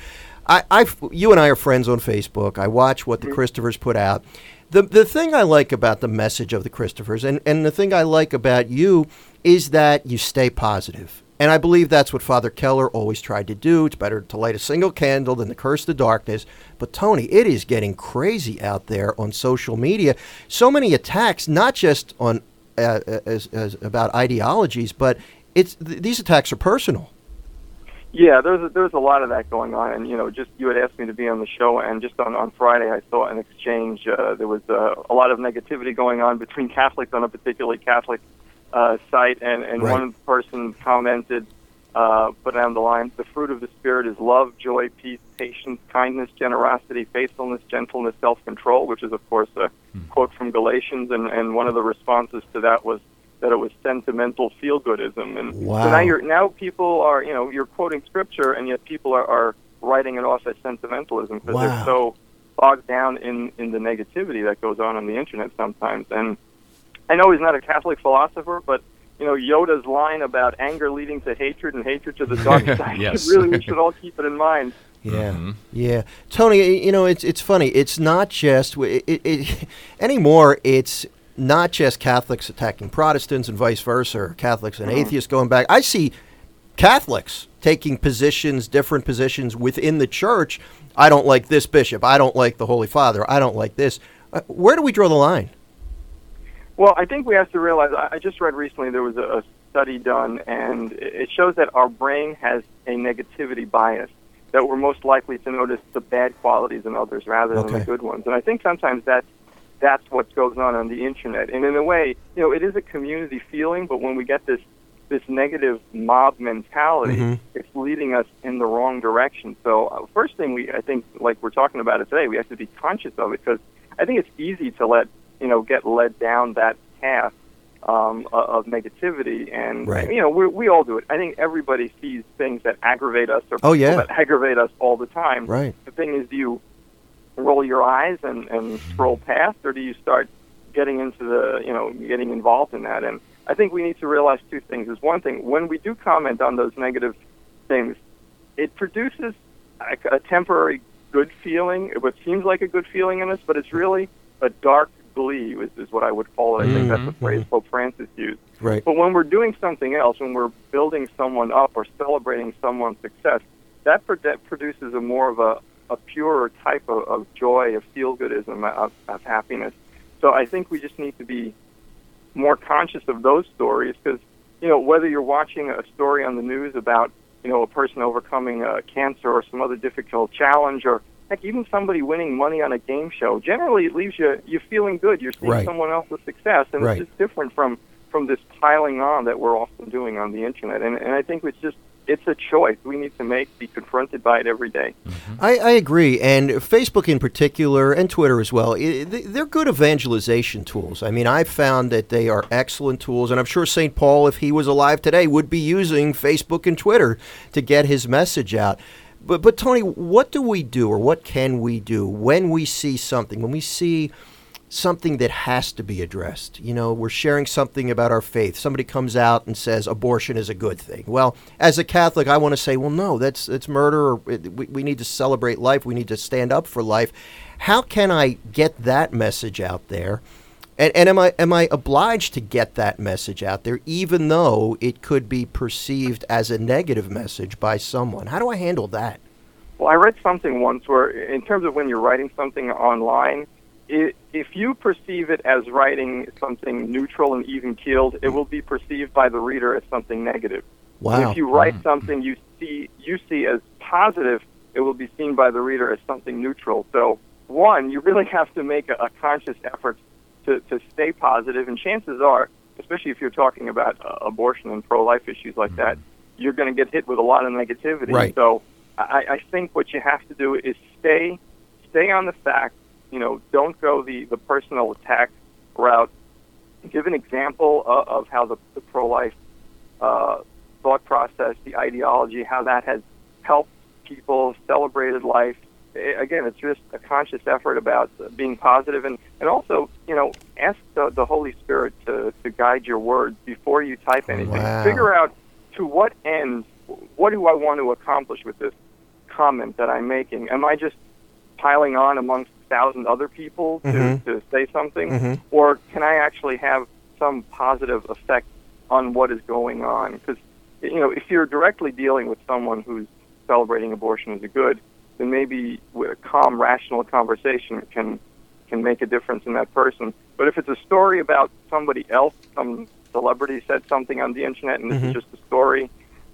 You and I are friends on Facebook. I watch what the Christophers put out. The thing I like about the message of the Christophers, and the thing I like about you, is that you stay positive. And I believe that's what Father Keller always tried to do. It's better to light a single candle than to curse the darkness. But, Tony, it is getting crazy out there on social media. So many attacks, not just on as about ideologies, but these attacks are personal. Yeah, there's a lot of that going on, and just you had asked me to be on the show, and just on Friday I saw an exchange. There was a lot of negativity going on between Catholics on a particularly Catholic site, and Right. one person commented, put down the line, "The fruit of the Spirit is love, joy, peace, patience, kindness, generosity, faithfulness, gentleness, self-control," which is of course a quote from Galatians, and one of the responses to that was that it was sentimental feel-goodism. And Wow. so now people are, you're quoting scripture, and yet people are writing it off as sentimentalism because Wow. they're so bogged down in the negativity that goes on the internet sometimes. And I know he's not a Catholic philosopher, but Yoda's line about anger leading to hatred and hatred to the dark side, Yes. really, we should all keep it in mind. Yeah, yeah. Tony, it's funny. It's not just anymore. It's not just Catholics attacking Protestants and vice versa, or Catholics and atheists going back. I see Catholics taking different positions within the church. I don't like this bishop. I don't like the Holy Father. I don't like this. Where do we draw the line? Well, I think we have to realize, I just read recently there was a study done, and it shows that our brain has a negativity bias, that we're most likely to notice the bad qualities in others rather than the good ones. And I think sometimes that's what goes on the internet. And in a way, it is a community feeling, but when we get this negative mob mentality, it's leading us in the wrong direction. So first thing I think, like we're talking about it today, we have to be conscious of it, because I think it's easy to get led down that path of negativity, and we all do it. I think everybody sees things that aggravate us, or people that aggravate us all the time. Right. The thing is, do you roll your eyes and scroll past, or do you start getting into getting involved in that? And I think we need to realize two things. Is one thing, when we do comment on those negative things, it produces a temporary good feeling, what seems like a good feeling in us, but it's really a dark glee, is what I would call it. I think that's the phrase Pope Francis used. Right. But when we're doing something else, when we're building someone up or celebrating someone's success, that produces a more of a purer type of joy, of feel-goodism, of happiness. So I think we just need to be more conscious of those stories, because, whether you're watching a story on the news about, a person overcoming cancer or some other difficult challenge, or heck, even somebody winning money on a game show, generally it leaves you feeling good. You're seeing someone else's success, and it's just different from this piling on that we're often doing on the internet. And I think it's a choice we need to make, be confronted by it every day. I agree, and Facebook in particular, and Twitter as well, they're good evangelization tools. I mean, I've found that they are excellent tools, and I'm sure St. Paul, if he was alive today, would be using Facebook and Twitter to get his message out. But Tony, what do we do, or what can we do when we see something, when we see something that has to be addressed? We're sharing something about our faith. Somebody comes out and says abortion is a good thing. Well, as a Catholic, I want to say, well, no, that's murder. Or we need to celebrate life. We need to stand up for life. How can I get that message out there? And am I obliged to get that message out there, even though it could be perceived as a negative message by someone? How do I handle that? Well, I read something once where, in terms of when you're writing something online, if you perceive it as writing something neutral and even-keeled, it will be perceived by the reader as something negative. Wow. And if you write something you see as positive, it will be seen by the reader as something neutral. So, one, you really have to make a conscious effort to stay positive, and chances are, especially if you're talking about abortion and pro-life issues like that, you're going to get hit with a lot of negativity. Right. So I think what you have to do is stay on the fact. Don't go the personal attack route. Give an example of how the pro-life thought process, the ideology, how that has helped people, celebrated life. Again, it's just a conscious effort about being positive, and also, ask the Holy Spirit to guide your words before you type anything. Wow. Figure out to what end, what do I want to accomplish with this comment that I'm making? Am I just piling on amongst 1,000 other people to say something, or can I actually have some positive effect on what is going on? Because, if you're directly dealing with someone who's celebrating abortion as a good, then maybe with a calm, rational conversation can make a difference in that person. But if it's a story about somebody else, some celebrity said something on the internet, and this is just a story,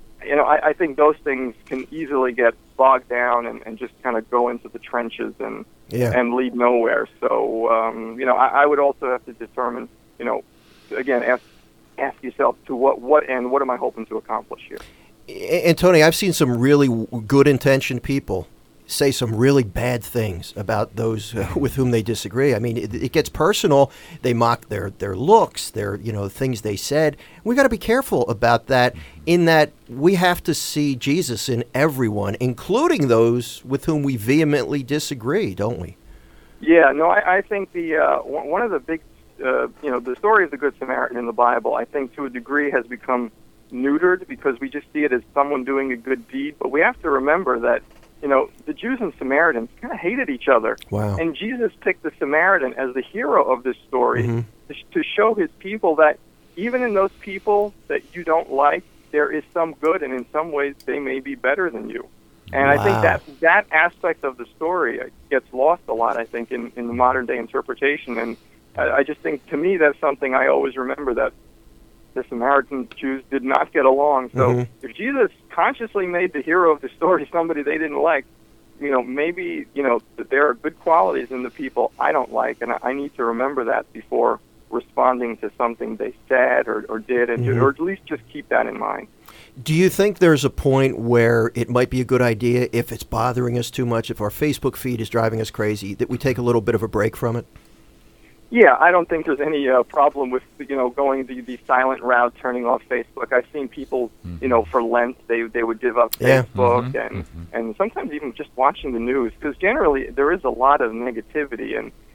I think those things can easily get bogged down and just kind of go into the trenches and lead nowhere. So, I would also have to determine, again, ask yourself to what end, what am I hoping to accomplish here? And Tony, I've seen some really good-intentioned people say some really bad things about those with whom they disagree. I mean, it gets personal. They mock their looks, their things they said. We got to be careful about that. In that we have to see Jesus in everyone, including those with whom we vehemently disagree, don't we? Yeah. No, I think the one of the big, the story of the Good Samaritan in the Bible, I think to a degree has become neutered because we just see it as someone doing a good deed. But we have to remember that the Jews and Samaritans kind of hated each other. Wow. And Jesus picked the Samaritan as the hero of this story to show his people that even in those people that you don't like, there is some good, and in some ways they may be better than you. And I think that aspect of the story gets lost a lot, I think, in the modern-day interpretation. And I just think, to me, that's something I always remember, that the Samaritan Jews did not get along. So if Jesus consciously made the hero of the story somebody they didn't like, maybe, that there are good qualities in the people I don't like, and I need to remember that before responding to something they said or did, and or at least just keep that in mind. Do you think there's a point where it might be a good idea, if it's bothering us too much, if our Facebook feed is driving us crazy, that we take a little bit of a break from it? Yeah, I don't think there's any problem with going the silent route, turning off Facebook. I've seen people, for Lent they would give up Facebook and sometimes even just watching the news, because generally there is a lot of negativity, and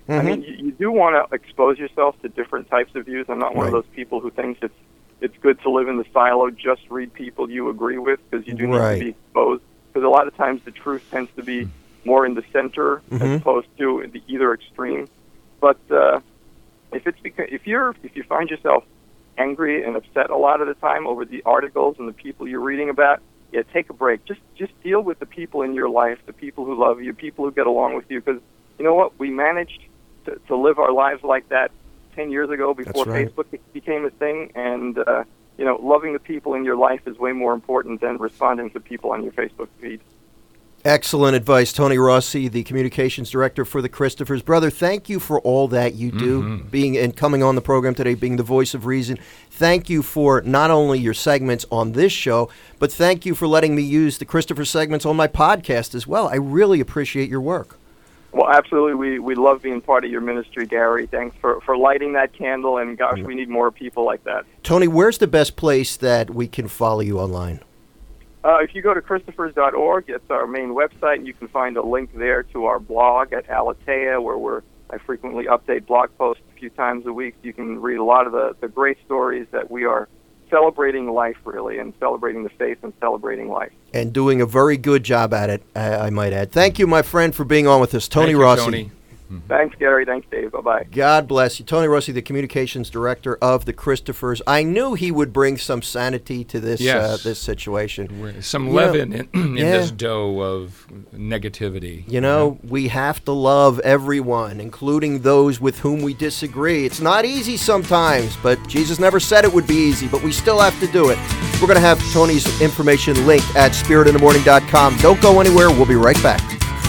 I mean, you do want to expose yourself to different types of views. I'm not one of those people who thinks it's good to live in the silo, just read people you agree with, because you do need to be exposed. Because a lot of times the truth tends to be more in the center as opposed to in the either extreme. But if you find yourself angry and upset a lot of the time over the articles and the people you're reading about, take a break. Just deal with the people in your life, the people who love you, people who get along with you. Because you know what? We managed to live our lives like that 10 years ago before Facebook became a thing. And, loving the people in your life is way more important than responding to people on your Facebook feed. Excellent advice. Tony Rossi, the communications director for the Christophers. Brother, thank you for all that you do, being and coming on the program today, being the voice of reason. Thank you for not only your segments on this show, but thank you for letting me use the Christopher segments on my podcast as well. I really appreciate your work. Well, absolutely. We love being part of your ministry, Gary. Thanks for lighting that candle, and gosh, we need more people like that. Tony, where's the best place that we can follow you online? If you go to Christophers.org, it's our main website, and you can find a link there to our blog at Aletheia, where I frequently update blog posts a few times a week. You can read a lot of the great stories that we are celebrating life, really, and celebrating the faith and celebrating life. And doing a very good job at it, I might add. Thank you, my friend, for being on with us. Tony Rossi. Tony. Thanks, Gary. Thanks, Dave. Bye-bye. God bless you. Tony Rossi, the communications director of the Christophers. I knew he would bring some sanity to this this situation. Some leaven in this dough of negativity. We have to love everyone, including those with whom we disagree. It's not easy sometimes, but Jesus never said it would be easy, but we still have to do it. We're going to have Tony's information linked at spiritinthemorning.com. Don't go anywhere. We'll be right back.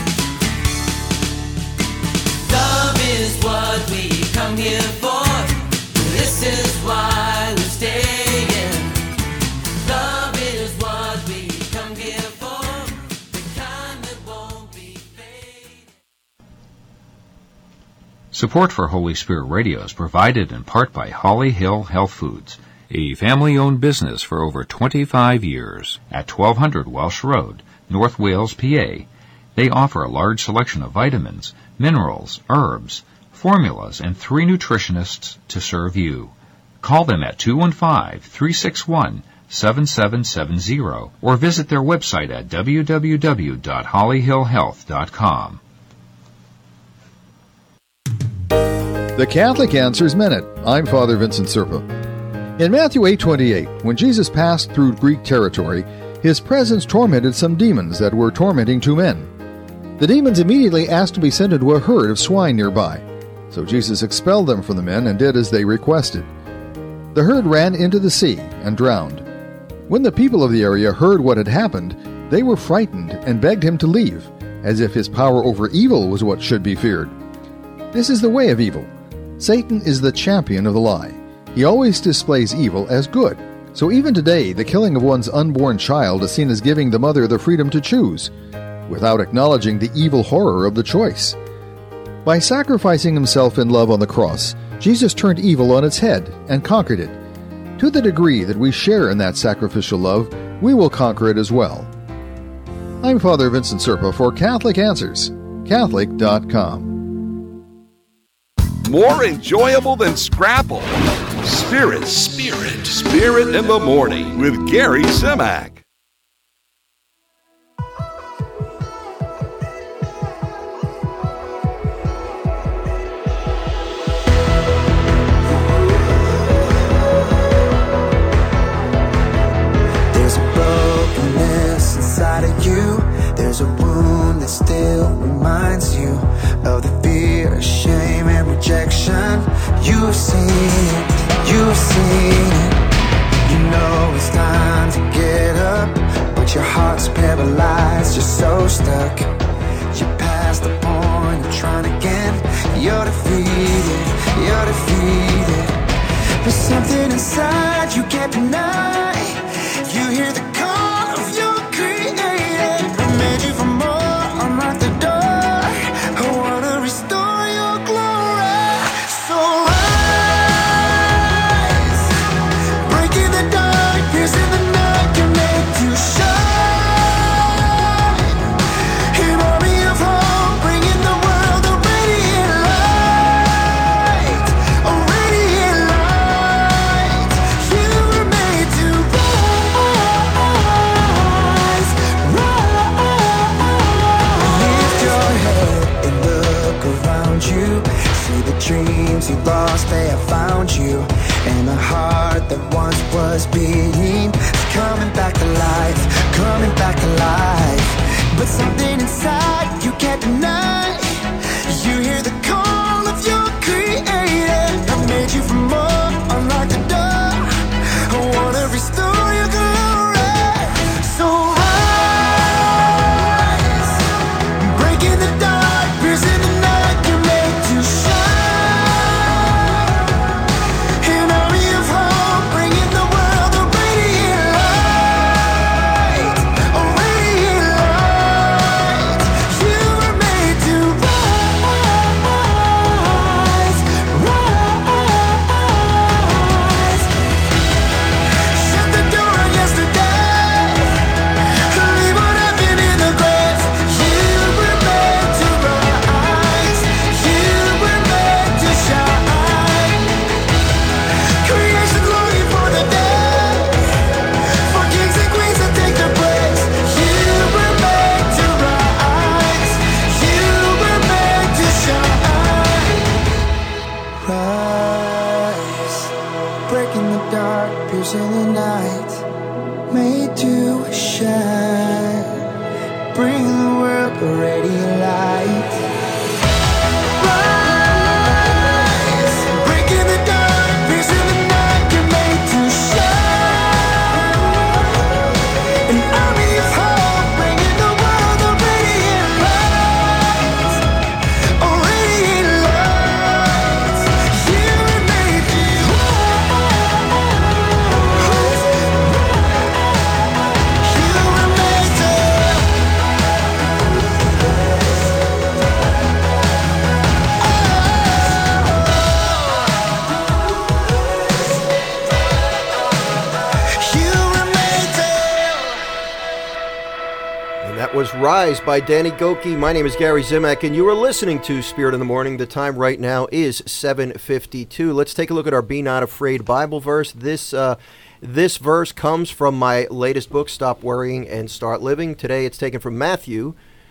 What we come here for. This is why we're staying. Love is what we come here for. The kind that won't be fading. Support for Holy Spirit Radio is provided in part by Holly Hill Health Foods, a family-owned business for over 25 years at 1200 Welsh Road, North Wales, PA. They offer a large selection of vitamins, minerals, herbs, formulas, and 3 nutritionists to serve you. Call them at 215-361-7770 or visit their website at www.hollyhillhealth.com. The Catholic Answers Minute. I'm Father Vincent Serpa. In Matthew 8:28, when Jesus passed through Greek territory, his presence tormented some demons that were tormenting 2 men. The demons immediately asked to be sent into a herd of swine nearby. So Jesus expelled them from the men and did as they requested. The herd ran into the sea and drowned. When the people of the area heard what had happened, they were frightened and begged him to leave, as if his power over evil was what should be feared. This is the way of evil. Satan is the champion of the lie. He always displays evil as good. So even today, the killing of one's unborn child is seen as giving the mother the freedom to choose, without acknowledging the evil horror of the choice. By sacrificing himself in love on the cross, Jesus turned evil on its head and conquered it. To the degree that we share in that sacrificial love, we will conquer it as well. I'm Father Vincent Serpa for Catholic Answers, Catholic.com. More enjoyable than Scrapple. Spirit in the Morning with Gary Zimak. There's a wound that still reminds you of the fear, shame, and rejection. You've seen it. You know it's time to get up, but your heart's paralyzed, you're so stuck. You're past the point of trying again. You're defeated. There's something inside you can't deny. You hear the call of your creator. Made you for more, I'm at the door. I wanna restore your glory. So rise, that once was being coming back to life, coming back to life. But something inside you can't deny. You hear the call of your creator. I made you for more, unlock the door. I wanna restore your glory. So rise, breaking the dark, piercing the night. You're made to shine. An army of hope, bringing the world a radiant light, a radiant light. You were made to rise, rise. Shut the door on yesterday. Leave what happened in the grave. You were made to rise. You were made to shine. Creation's longing for the day, for kings and queens to take their place. You were made to rise. You were made to shine. Rise, breaking the dark, piercing the night, made to shine, bring the world a radiant light. Rise, breaking the dark, piercing the night, you're made to shine. An army of hope, bringing the world a radiant light, a radiant light. You were made to rise. You were made to. You were made to. And that was Rise by Danny Goki. My name is Gary Zimak, and you are listening to Spirit in the Morning. The time right now is 7:52. Let's take a look at our Be Not Afraid Bible verse. This verse comes from my latest book, Stop Worrying and Start Living. Today it's taken from Matthew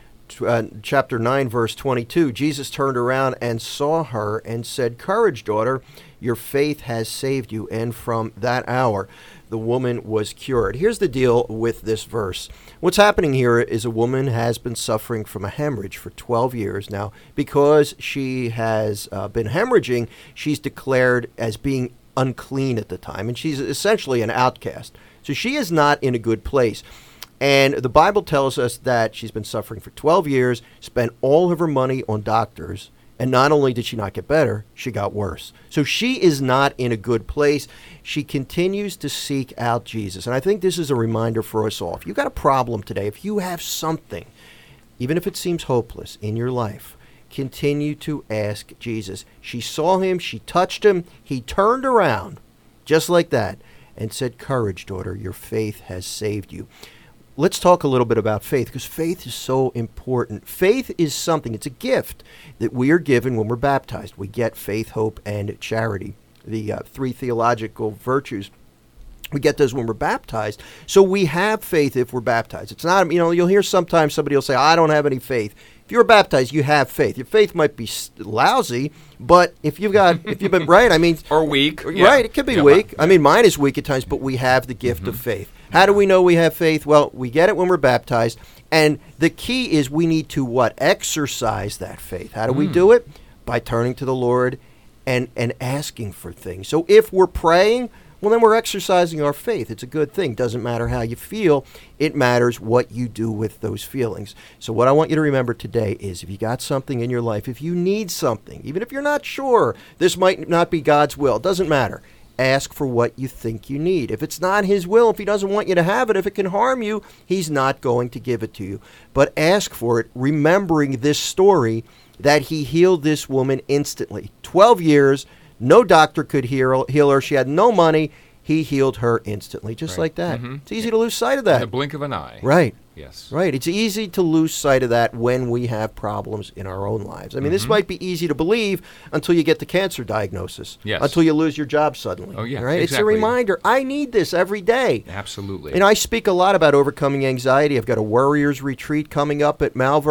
chapter 9, verse 22. Jesus turned around and saw her and said, "Courage, daughter, your faith has saved you." And from that hour, the woman was cured. Here's the deal with this verse. What's happening here is a woman has been suffering from a hemorrhage for 12 years now. Because she has been hemorrhaging, she's declared as being unclean at the time, and she's essentially an outcast. So she is not in a good place. And the Bible tells us that she's been suffering for 12 years, spent all of her money on doctors, and not only did she not get better, she got worse. So she is not in a good place. She continues to seek out Jesus. And I think this is a reminder for us all. If you've got a problem today, if you have something, even if it seems hopeless in your life, continue to ask Jesus. She saw him, she touched him, he turned around, just like that, and said, "Courage, daughter, your faith has saved you." Let's talk a little bit about faith, because faith is so important. Faith is something, it's a gift that we are given when we're baptized. We get faith, hope, and charity, the three theological virtues. We get those when we're baptized. So we have faith if we're baptized. It's not, you'll hear sometimes somebody will say, "I don't have any faith." If you're baptized, you have faith. Your faith might be lousy, but if you've been right, or weak, right? It could be weak. Mine is weak at times, but we have the gift of faith. How do we know we have faith? Well, we get it when we're baptized, and the key is we need to what? Exercise that faith. How do we do it? By turning to the Lord and asking for things. So if we're praying, well, then we're exercising our faith. It's a good thing. Doesn't matter how you feel. It matters what you do with those feelings. So what I want you to remember today is if you got something in your life, if you need something, even if you're not sure this might not be God's will, doesn't matter. Ask for what you think you need. If it's not his will, if he doesn't want you to have it, if it can harm you, he's not going to give it to you. But ask for it, remembering this story that he healed this woman instantly. 12 years, no doctor could heal her. She had no money. He healed her instantly, just like that. It's easy to lose sight of that. In the blink of an eye. Right. Yes. Right. It's easy to lose sight of that when we have problems in our own lives. This might be easy to believe until you get the cancer diagnosis. Yes. Until you lose your job suddenly. Oh, yeah. Right? Exactly. It's a reminder. I need this every day. Absolutely. And I speak a lot about overcoming anxiety. I've got a warriors retreat coming up at Malvern.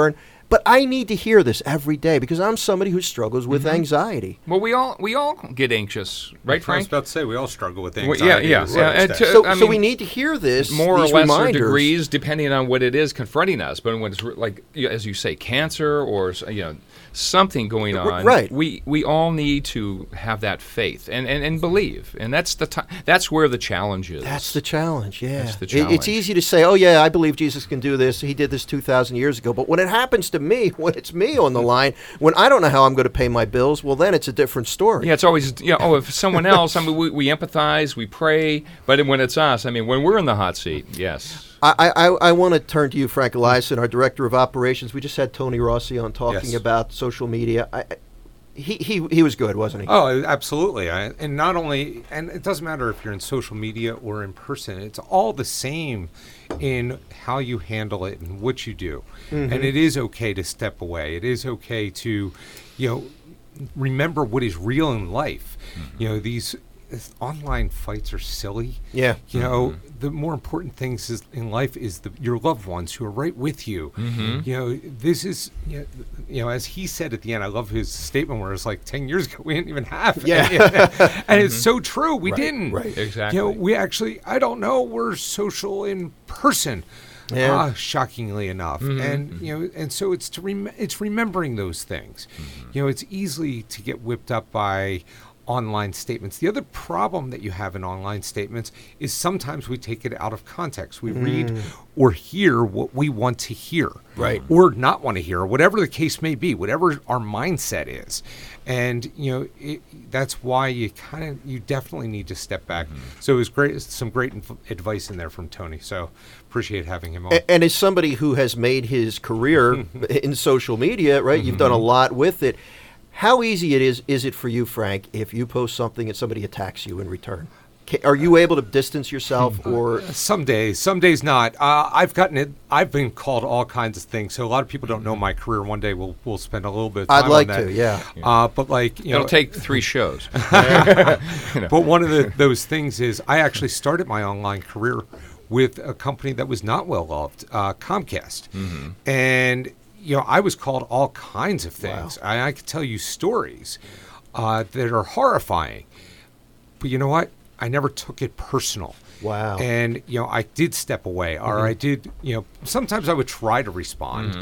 But I need to hear this every day because I'm somebody who struggles with Mm-hmm. anxiety. Well, we all get anxious, right, I was Frank? about to say we all struggle with Well, anxiety. yeah. to some extent. So we need to hear this, more or these lesser reminders. degrees, depending on what it is confronting us. But when it's like, as you say, cancer or something going on, right? We all need to have that faith and believe, and that's that's where the challenge is. That's the challenge. Yeah, That's the challenge. It's easy to say, "Oh yeah, I believe Jesus can do this. He did this 2,000 years ago." But when it happens to me, when it's me on the line, when I don't know how I'm going to pay my bills, well, then it's a different story. Yeah, it's always if someone else, we empathize, we pray, but when it's us, when we're in the hot seat, yes. I want to turn to you, Frank Eliason, our Director of Operations. We just had Tony Rossi on talking Yes. about social media. He was good, wasn't he? Oh, absolutely. And not only, and it doesn't matter if you're in social media or in person, it's all the same in how you handle it and what you do. Mhm. And it is okay to step away. It is okay to, remember what is real in life. These online fights are silly. Yeah. The more important things in life is your loved ones who are right with you. Mm-hmm. This is, as he said at the end, I love his statement where it's like 10 years ago we didn't even have it. Yeah. And it's so true. We Right, didn't. right. Exactly. We actually, I don't know, we're social in person. Yeah. Shockingly enough, and so it's it's remembering those things. It's easy to get whipped up by online statements. The other problem that you have in online statements is sometimes we take it out of context. We read or hear what we want to hear, right, or not want to hear, whatever the case may be, whatever our mindset is. And that's why you definitely need to step back. So it was great, some great advice in there from Tony. So appreciate having him on. And as somebody who has made his career in social media, right? You've done a lot with it. How easy is it for you, Frank, if you post something and somebody attacks you in return? Are you able to distance yourself, or some days not? I've been called all kinds of things. So a lot of people don't know my career. One day we'll spend a little bit of time I'd like on that. to, yeah. But it'll take 3 shows. But one of those things is I actually started my online career with a company that was not well loved, Comcast, and I was called all kinds of things. Wow. I could tell you stories that are horrifying. But you know what? I never took it personal. Wow. And, I did step away, or I did, sometimes I would try to respond,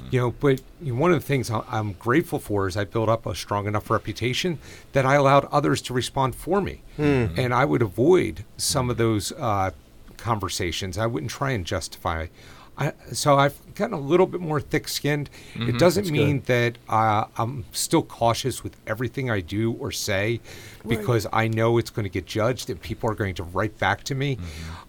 but one of the things I'm grateful for is I built up a strong enough reputation that I allowed others to respond for me. And I would avoid some of those conversations. I wouldn't try and justify. So I've gotten a little bit more thick-skinned. It doesn't mean that I'm still cautious with everything I do or say, because I know it's going to get judged and people are going to write back to me.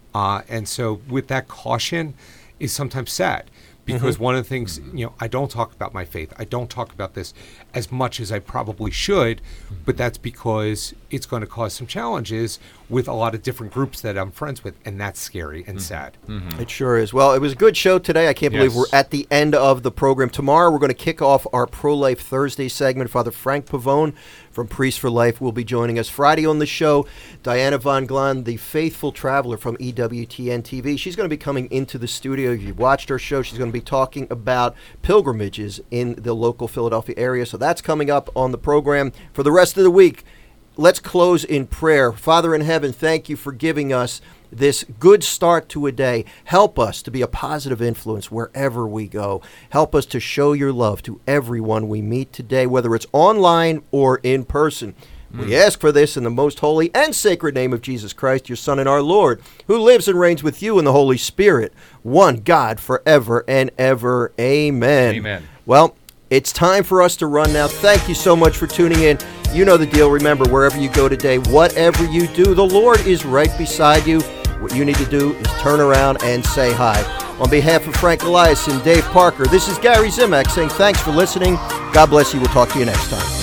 And so with that caution is sometimes sad, because one of the things, I don't talk about my faith. I don't talk about this as much as I probably should, but that's because it's going to cause some challenges with a lot of different groups that I'm friends with, and that's scary and sad. It sure is. Well, it was a good show today. I can't believe we're at the end of the program. Tomorrow we're going to kick off our Pro-Life Thursday segment. Father Frank Pavone from Priest for Life will be joining us. Friday on the show, Diana Von Glan, the faithful traveler from EWTN TV. She's going to be coming into the studio. If you've watched her show, she's going to be talking about pilgrimages in the local Philadelphia area. So that's coming up on the program. For the rest of the week, let's close in prayer. Father in heaven, thank you for giving us this good start to a day. Help us to be a positive influence wherever we go. Help us to show your love to everyone we meet today, whether it's online or in person. We ask for this in the most holy and sacred name of Jesus Christ, your Son and our Lord, who lives and reigns with you in the Holy Spirit, one God forever and ever. Amen. Amen. Well, it's time for us to run now. Thank you so much for tuning in. You know the deal. Remember, wherever you go today, whatever you do, the Lord is right beside you. What you need to do is turn around and say hi. On behalf of Frank Eliason, Dave Parker, this is Gary Zimak saying thanks for listening. God bless you. We'll talk to you next time.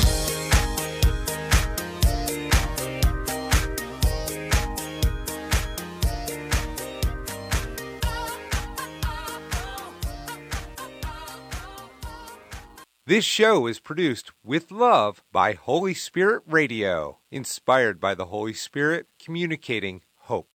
This show is produced with love by Holy Spirit Radio, inspired by the Holy Spirit, communicating hope.